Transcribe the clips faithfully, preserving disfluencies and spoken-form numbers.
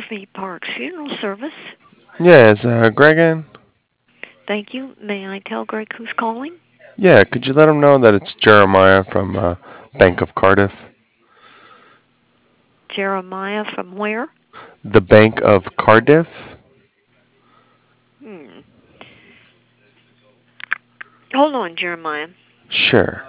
Murphy Park Funeral Service. Yeah, is uh, Greg in? Thank you. May I tell Greg who's calling? Yeah, could you let him know that it's Jeremiah from uh, Bank of Cardiff? Jeremiah from where? The Bank of Cardiff? Hmm. Hold on, Jeremiah. Sure.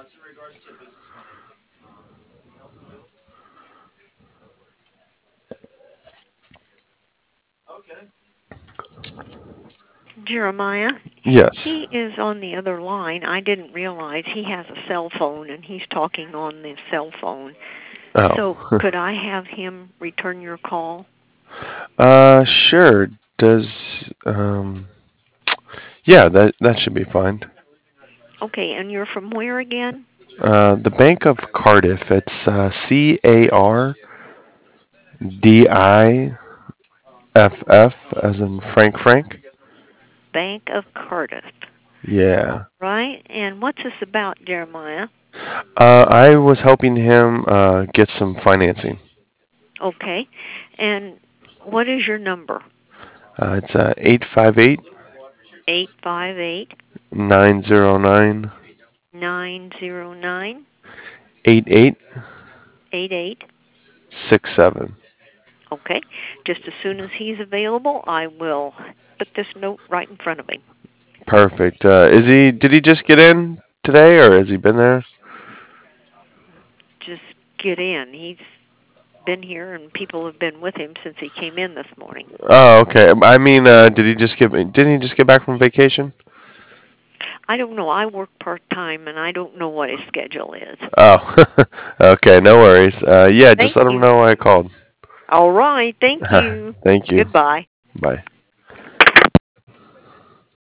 Jeremiah, Yes. he is on the other line. I didn't realize he has a cell phone and he's talking on the cell phone. So Oh. could I have him return your call? uh, sure. Does um, yeah, that that should be fine. Okay, and you're from where again? Uh, the Bank of Cardiff. It's uh, C A R D I F F as in Frank Frank. Bank of Cardiff. All Yeah. right. And what's this about, Jeremiah? Uh, I was helping him uh, get some financing. Okay. And what is your number? Uh, it's uh, eight five eight, Eight five eight nine zero nine, nine zero nine eight eight eight eight. six seven. Okay. Just as soon as he's available, I will put this note right in front of him. Perfect. Uh, is he? Did he just get in today, or has he been there? Just get in. He's been here, and people have been with him since he came in this morning. Oh, okay. I mean, uh, did he just get? Didn't he just get back from vacation? I don't know. I work part-time, and I don't know what his schedule is. Oh, okay. No worries. Uh, yeah, just Thank let him you. know I called. All right. Thank you. Thank you. Goodbye. Bye.